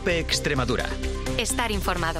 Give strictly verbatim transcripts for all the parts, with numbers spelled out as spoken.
COPE Extremadura. Estar informado.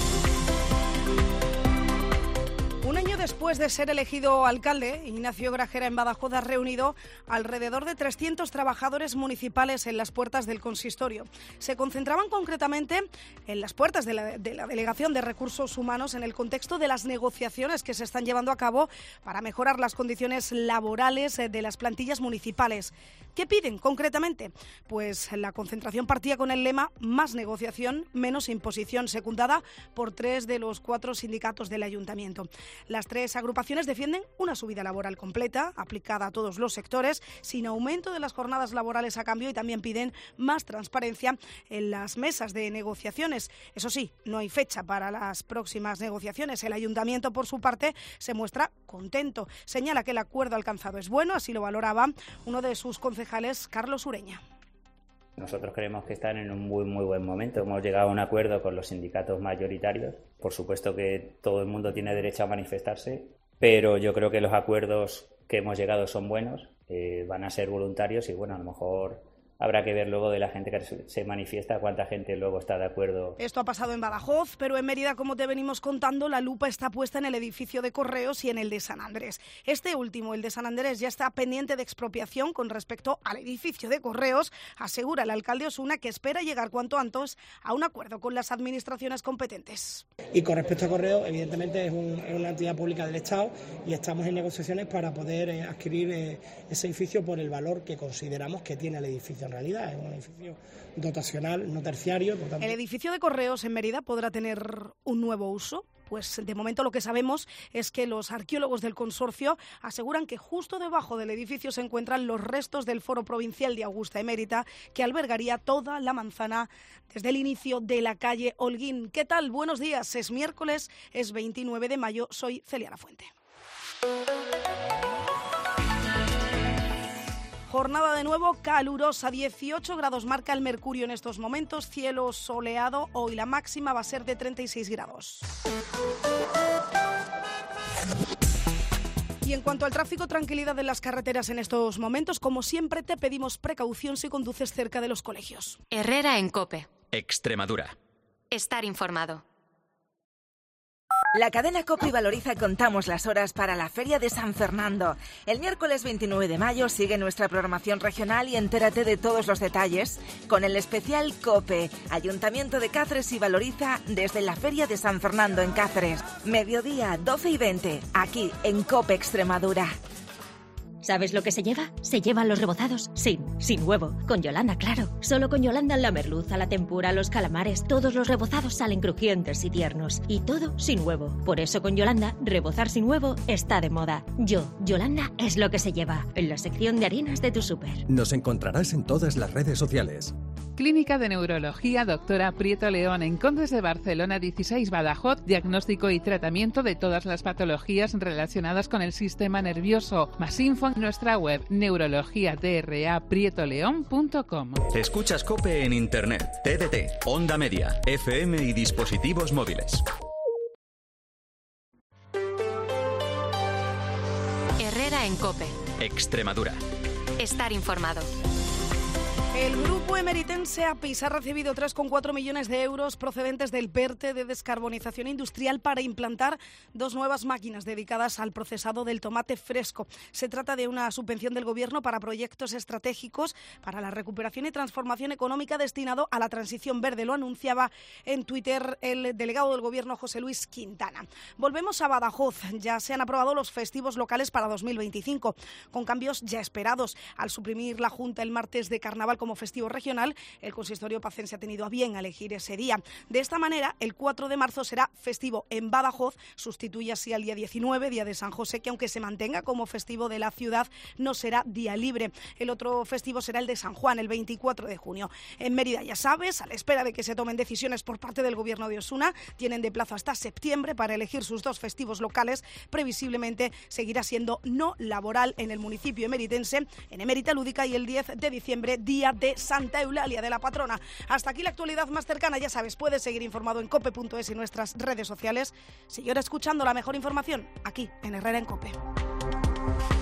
Un año después de ser elegido alcalde, Ignacio Grajera en Badajoz ha reunido alrededor de trescientos trabajadores municipales en las puertas del consistorio. Se concentraban concretamente en las puertas de la, de la Delegación de Recursos Humanos en el contexto de las negociaciones que se están llevando a cabo para mejorar las condiciones laborales de las plantillas municipales. ¿Qué piden concretamente? Pues la concentración partía con el lema más negociación, menos imposición, secundada por tres de los cuatro sindicatos del ayuntamiento. Las tres agrupaciones defienden una subida laboral completa, aplicada a todos los sectores, sin aumento de las jornadas laborales a cambio, y también piden más transparencia en las mesas de negociaciones. Eso sí, no hay fecha para las próximas negociaciones. El ayuntamiento, por su parte, se muestra contento. Señala que el acuerdo alcanzado es bueno, así lo valoraba uno de sus concejales, Carlos Ureña. Nosotros creemos que están en un muy muy buen momento. Hemos llegado a un acuerdo con los sindicatos mayoritarios. Por supuesto que todo el mundo tiene derecho a manifestarse, pero yo creo que los acuerdos que hemos llegado son buenos, eh, van a ser voluntarios y bueno, a lo mejor habrá que ver luego de la gente que se manifiesta cuánta gente luego está de acuerdo. Esto ha pasado en Badajoz, pero en Mérida, como te venimos contando, la lupa está puesta en el edificio de Correos y en el de San Andrés. Este último, el de San Andrés, ya está pendiente de expropiación con respecto al edificio de Correos. Asegura el alcalde Osuna que espera llegar cuanto antes a un acuerdo con las administraciones competentes. Y con respecto a Correos, evidentemente es, un, es una entidad pública del Estado y estamos en negociaciones para poder eh, adquirir eh, ese edificio por el valor que consideramos que tiene el edificio. En realidad es un edificio dotacional, no terciario. Tanto... El edificio de Correos en Mérida podrá tener un nuevo uso. Pues de momento lo que sabemos es que los arqueólogos del consorcio aseguran que justo debajo del edificio se encuentran los restos del Foro Provincial de Augusta Emérita, que albergaría toda la manzana desde el inicio de la calle Holguín. ¿Qué tal? Buenos días. Es miércoles, es veintinueve de mayo. Soy Celia Lafuente. Jornada de nuevo calurosa, dieciocho grados marca el mercurio en estos momentos, cielo soleado, hoy la máxima va a ser de treinta y seis grados. Y en cuanto al tráfico, tranquilidad en las carreteras en estos momentos. Como siempre, te pedimos precaución si conduces cerca de los colegios. Herrera en COPE. Extremadura. Estar informado. La cadena COPE y Valoriza contamos las horas para la Feria de San Fernando. El miércoles veintinueve de mayo sigue nuestra programación regional y entérate de todos los detalles con el especial COPE, Ayuntamiento de Cáceres y Valoriza desde la Feria de San Fernando en Cáceres. Mediodía, doce y veinte, aquí en COPE Extremadura. ¿Sabes lo que se lleva? Se llevan los rebozados sin, sin huevo. Con Yolanda, claro. Solo con Yolanda la merluza, la tempura, los calamares, todos los rebozados salen crujientes y tiernos. Y todo sin huevo. Por eso con Yolanda, rebozar sin huevo está de moda. Yo, Yolanda, es lo que se lleva. En la sección de harinas de tu súper. Nos encontrarás en todas las redes sociales. Clínica de Neurología Doctora Prieto León en Condes de Barcelona dieciséis Badajoz. Diagnóstico y tratamiento de todas las patologías relacionadas con el sistema nervioso. Más info en nuestra web neurologia dra prieto león punto com. Escuchas COPE en Internet, T D T, Onda Media, F M y dispositivos móviles. Herrera en COPE. Extremadura. Estar informado. El grupo emeritense APIS ha recibido tres coma cuatro millones de euros procedentes del PERTE de descarbonización industrial para implantar dos nuevas máquinas dedicadas al procesado del tomate fresco. Se trata de una subvención del Gobierno para proyectos estratégicos para la recuperación y transformación económica destinado a la transición verde. Lo anunciaba en Twitter el delegado del Gobierno, José Luis Quintana. Volvemos a Badajoz. Ya se han aprobado los festivos locales para dos mil veinticinco, con cambios ya esperados. Al suprimir la Junta el martes de Carnaval como festivo regional, el consistorio pacense ha tenido a bien elegir ese día. De esta manera, el cuatro de marzo será festivo en Badajoz, sustituye así al día diecinueve, día de San José, que aunque se mantenga como festivo de la ciudad, no será día libre. El otro festivo será el de San Juan, el veinticuatro de junio. En Mérida, ya sabes, a la espera de que se tomen decisiones por parte del Gobierno de Osuna, tienen de plazo hasta septiembre para elegir sus dos festivos locales. Previsiblemente seguirá siendo no laboral en el municipio emeritense, en Emérita Lúdica, y el diez de diciembre, día de Santa Eulalia, de la patrona. Hasta aquí la actualidad más cercana. Ya sabes, puedes seguir informado en cope punto es y nuestras redes sociales. Sigue ahora escuchando la mejor información aquí en Herrera en COPE.